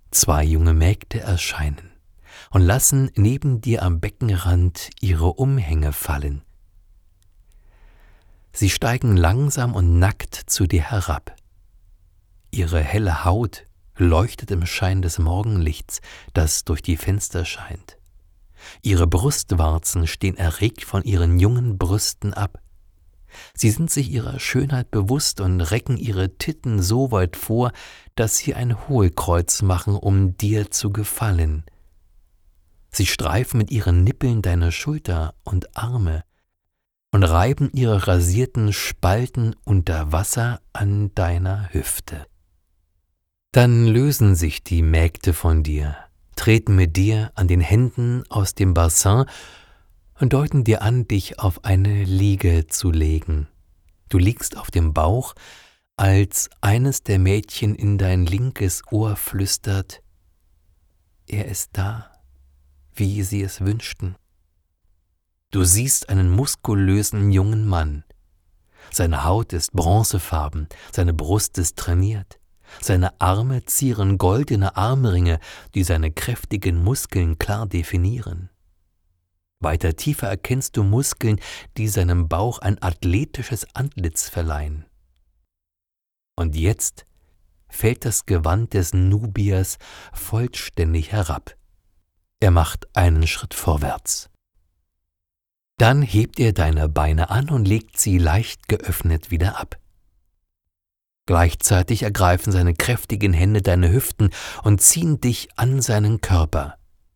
2 junge Mägde erscheinen und lassen neben dir am Beckenrand ihre Umhänge fallen. Sie steigen langsam und nackt zu dir herab. Ihre helle Haut leuchtet im Schein des Morgenlichts, das durch die Fenster scheint. Ihre Brustwarzen stehen erregt von ihren jungen Brüsten ab. Sie sind sich ihrer Schönheit bewusst und recken ihre Titten so weit vor, dass sie ein Hohlkreuz machen, um dir zu gefallen. Sie streifen mit ihren Nippeln deine Schulter und Arme und reiben ihre rasierten Spalten unter Wasser an deiner Hüfte. Dann lösen sich die Mägde von dir, treten mit dir an den Händen aus dem Bassin und deuten dir an, dich auf eine Liege zu legen. Du liegst auf dem Bauch, als eines der Mädchen in dein linkes Ohr flüstert: Er ist da, wie sie es wünschten. Du siehst einen muskulösen jungen Mann. Seine Haut ist bronzefarben, seine Brust ist trainiert. Seine Arme zieren goldene Armringe, die seine kräftigen Muskeln klar definieren. Weiter tiefer erkennst du Muskeln, die seinem Bauch ein athletisches Antlitz verleihen. Und jetzt fällt das Gewand des Nubiers vollständig herab. Er macht einen Schritt vorwärts. Dann hebt er deine Beine an und legt sie leicht geöffnet wieder ab. Gleichzeitig ergreifen seine kräftigen Hände deine Hüften und ziehen dich an seinen Körper.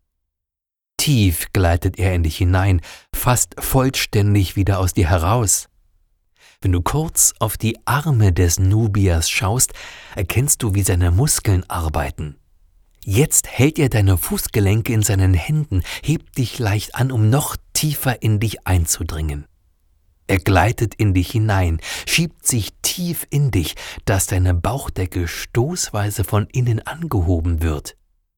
Tief gleitet er in dich hinein, fast vollständig wieder aus dir heraus. Wenn du kurz auf die Arme des Nubiers schaust, erkennst du, wie seine Muskeln arbeiten. Jetzt hält er deine Fußgelenke in seinen Händen, hebt dich leicht an, um noch tiefer in dich einzudringen. Er gleitet in dich hinein, schiebt sich tief in dich, dass deine Bauchdecke stoßweise von innen angehoben wird.